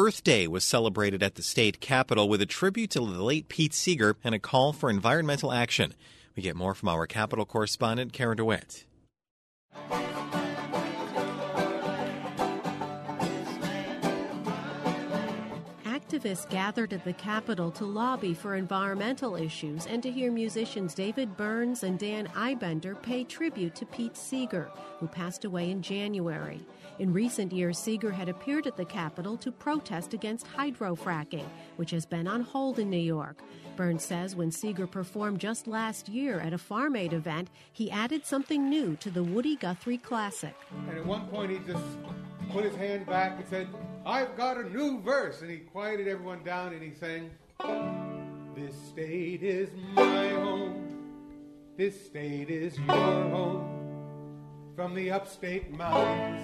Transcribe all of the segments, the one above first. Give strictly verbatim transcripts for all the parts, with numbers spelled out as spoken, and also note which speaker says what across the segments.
Speaker 1: Earth Day was celebrated at the state capitol with a tribute to the late Pete Seeger and a call for environmental action. We get more from our Capitol correspondent, Karen DeWitt.
Speaker 2: Activists gathered at the Capitol to lobby for environmental issues and to hear musicians David Burns and Dan Eibender pay tribute to Pete Seeger, who passed away in January. In recent years, Seeger had appeared at the Capitol to protest against hydrofracking, which has been on hold in New York. Burns says when Seeger performed just last year at a Farm Aid event, he added something new to the Woody Guthrie classic.
Speaker 3: And at one point he just put his hand back and said, "I've got a new verse," and he quieted everyone down and he sang, "This state is my home, this state is your home, from the upstate mountains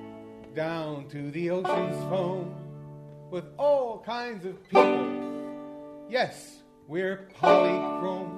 Speaker 3: down to the ocean's foam, with all kinds of people. Yes, we're polychrome.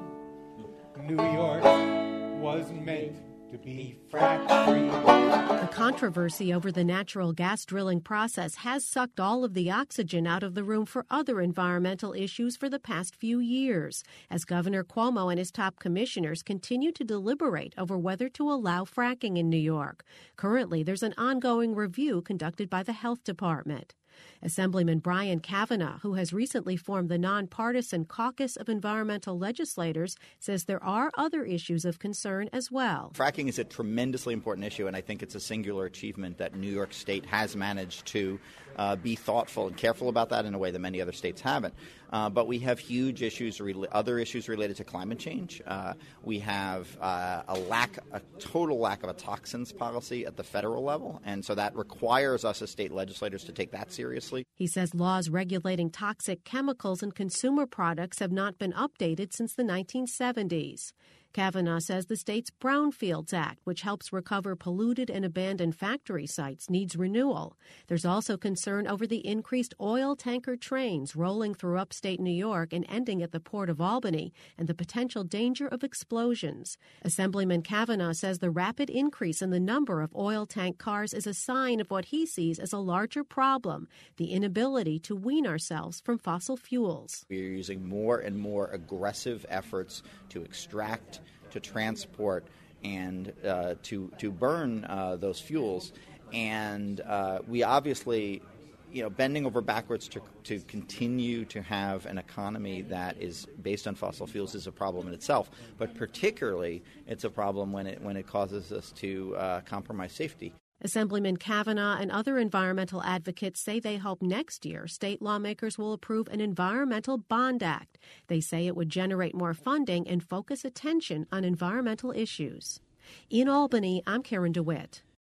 Speaker 3: New York was meant to be frack-free."
Speaker 2: The controversy over the natural gas drilling process has sucked all of the oxygen out of the room for other environmental issues for the past few years, as Governor Cuomo and his top commissioners continue to deliberate over whether to allow fracking in New York. Currently, there's an ongoing review conducted by the Health Department. Assemblyman Brian Kavanagh, who has recently formed the nonpartisan Caucus of Environmental Legislators, says there are other issues of concern as well.
Speaker 4: Fracking is a tremendously important issue, and I think it's a singular achievement that New York State has managed to uh, be thoughtful and careful about that in a way that many other states haven't. Uh, but we have huge issues, re- other issues related to climate change. Uh, we have uh, a lack, a total lack of a toxins policy at the federal level, and so that requires us as state legislators to take that seriously.
Speaker 2: He says laws regulating toxic chemicals in consumer products have not been updated since the nineteen seventies. Kavanagh says the state's Brownfields Act, which helps recover polluted and abandoned factory sites, needs renewal. There's also concern over the increased oil tanker trains rolling through upstate New York and ending at the Port of Albany, and the potential danger of explosions. Assemblyman Kavanagh says the rapid increase in the number of oil tank cars is a sign of what he sees as a larger problem, the inability to wean ourselves from fossil fuels.
Speaker 4: We are using more and more aggressive efforts to extract, to transport, and uh, to to burn uh, those fuels, and uh, we obviously, you know, bending over backwards to to continue to have an economy that is based on fossil fuels is a problem in itself. But particularly, it's a problem when it when it causes us to uh, compromise safety.
Speaker 2: Assemblyman Kavanagh and other environmental advocates say they hope next year state lawmakers will approve an Environmental Bond Act. They say it would generate more funding and focus attention on environmental issues. In Albany, I'm Karen DeWitt.